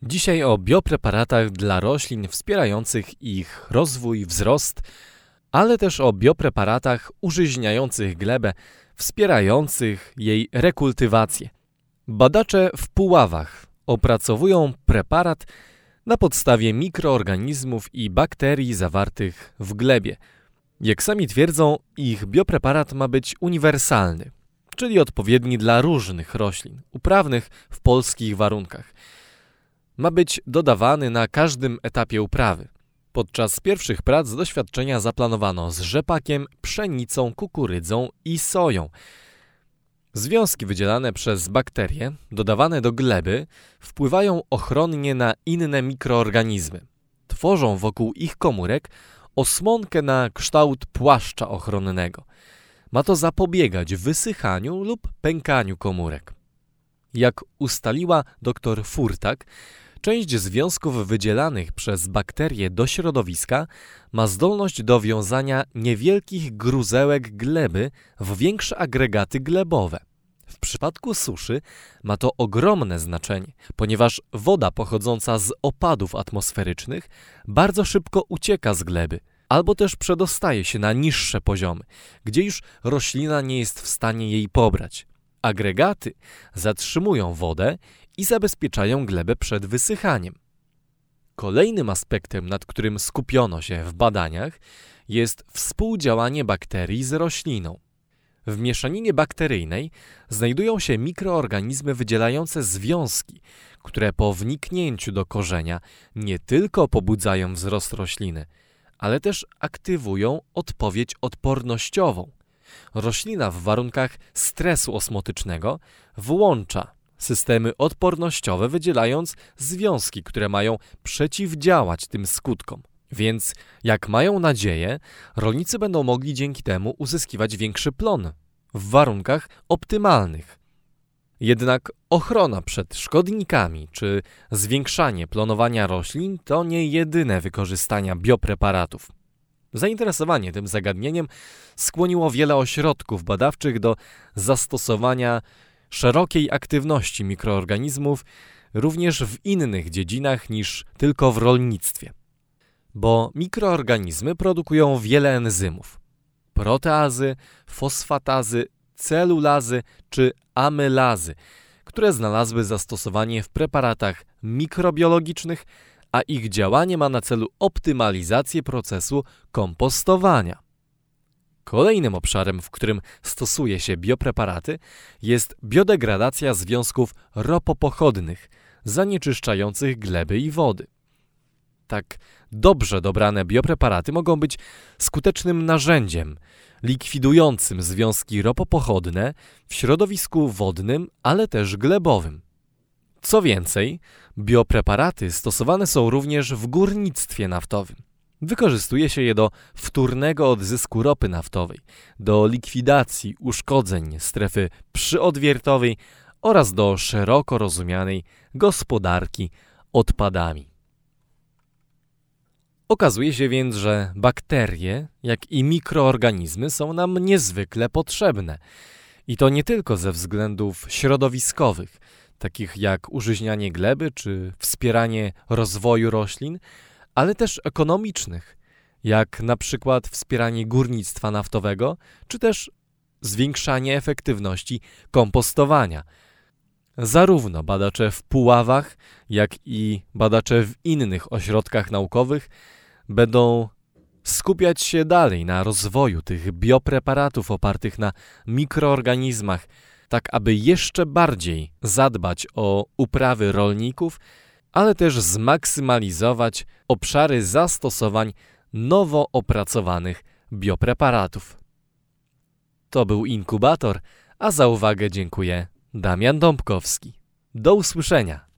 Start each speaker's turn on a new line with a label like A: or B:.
A: Dzisiaj o biopreparatach dla roślin wspierających ich rozwój, wzrost, ale też o biopreparatach użyźniających glebę, wspierających jej rekultywację. Badacze w Puławach opracowują preparat na podstawie mikroorganizmów i bakterii zawartych w glebie. Jak sami twierdzą, ich biopreparat ma być uniwersalny, czyli odpowiedni dla różnych roślin uprawnych w polskich warunkach. Ma być dodawany na każdym etapie uprawy. Podczas pierwszych prac doświadczenia zaplanowano z rzepakiem, pszenicą, kukurydzą i soją. Związki wydzielane przez bakterie, dodawane do gleby, wpływają ochronnie na inne mikroorganizmy. Tworzą wokół ich komórek osłonkę na kształt płaszcza ochronnego. Ma to zapobiegać wysychaniu lub pękaniu komórek. Jak ustaliła dr Furtak, część związków wydzielanych przez bakterie do środowiska ma zdolność do wiązania niewielkich gruzełek gleby w większe agregaty glebowe. W przypadku suszy ma to ogromne znaczenie, ponieważ woda pochodząca z opadów atmosferycznych bardzo szybko ucieka z gleby, albo też przedostaje się na niższe poziomy, gdzie już roślina nie jest w stanie jej pobrać. Agregaty zatrzymują wodę i zabezpieczają glebę przed wysychaniem. Kolejnym aspektem, nad którym skupiono się w badaniach, jest współdziałanie bakterii z rośliną. W mieszaninie bakteryjnej znajdują się mikroorganizmy wydzielające związki, które po wniknięciu do korzenia nie tylko pobudzają wzrost rośliny, ale też aktywują odpowiedź odpornościową. Roślina w warunkach stresu osmotycznego włącza systemy odpornościowe, wydzielając związki, które mają przeciwdziałać tym skutkom. Więc, jak mają nadzieję, rolnicy będą mogli dzięki temu uzyskiwać większy plon w warunkach optymalnych. Jednak ochrona przed szkodnikami czy zwiększanie plonowania roślin to nie jedyne wykorzystania biopreparatów. Zainteresowanie tym zagadnieniem skłoniło wiele ośrodków badawczych do zastosowania szerokiej aktywności mikroorganizmów również w innych dziedzinach niż tylko w rolnictwie. Bo mikroorganizmy produkują wiele enzymów: proteazy, fosfatazy, celulazy czy amylazy, które znalazły zastosowanie w preparatach mikrobiologicznych, a ich działanie ma na celu optymalizację procesu kompostowania. Kolejnym obszarem, w którym stosuje się biopreparaty, jest biodegradacja związków ropopochodnych, zanieczyszczających gleby i wody. Tak dobrze dobrane biopreparaty mogą być skutecznym narzędziem likwidującym związki ropopochodne w środowisku wodnym, ale też glebowym. Co więcej, biopreparaty stosowane są również w górnictwie naftowym. Wykorzystuje się je do wtórnego odzysku ropy naftowej, do likwidacji uszkodzeń strefy przyodwiertowej oraz do szeroko rozumianej gospodarki odpadami. Okazuje się więc, że bakterie, jak i mikroorganizmy są nam niezwykle potrzebne. I to nie tylko ze względów środowiskowych, takich jak użyźnianie gleby czy wspieranie rozwoju roślin, ale też ekonomicznych, jak na przykład wspieranie górnictwa naftowego, czy też zwiększanie efektywności kompostowania. Zarówno badacze w Puławach, jak i badacze w innych ośrodkach naukowych będą skupiać się dalej na rozwoju tych biopreparatów opartych na mikroorganizmach, tak aby jeszcze bardziej zadbać o uprawy rolników, ale też zmaksymalizować obszary zastosowań nowo opracowanych biopreparatów. To był Inkubator, a za uwagę dziękuję Damian Dąbkowski. Do usłyszenia.